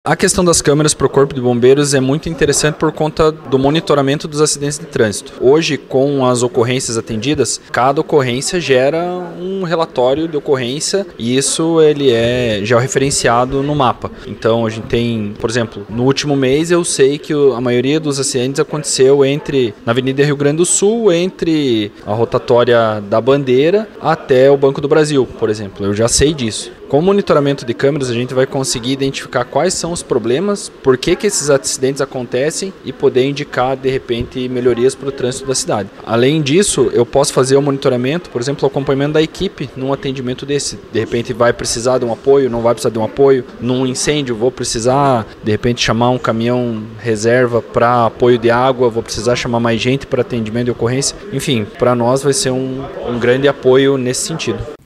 A questão das câmeras para o Corpo de Bombeiros é muito interessante por conta do monitoramento dos acidentes de trânsito. Hoje, com as ocorrências atendidas, cada ocorrência gera um relatório de ocorrência e isso ele é georreferenciado no mapa. Então a gente tem, por exemplo, no último mês eu sei que a maioria dos acidentes aconteceu na Avenida Rio Grande do Sul, entre a rotatória da Bandeira até o Banco do Brasil, por exemplo. Eu já sei disso. Com o monitoramento de câmeras, a gente vai conseguir identificar quais são os problemas, por que esses acidentes acontecem e poder indicar, de repente, melhorias para o trânsito da cidade. Além disso, eu posso fazer o monitoramento, por exemplo, o acompanhamento da equipe num atendimento desse. De repente, vai precisar de um apoio, não vai precisar de um apoio. Num incêndio, vou precisar, de repente, chamar um caminhão reserva para apoio de água, vou precisar chamar mais gente para atendimento de ocorrência. Enfim, para nós vai ser um grande apoio nesse sentido.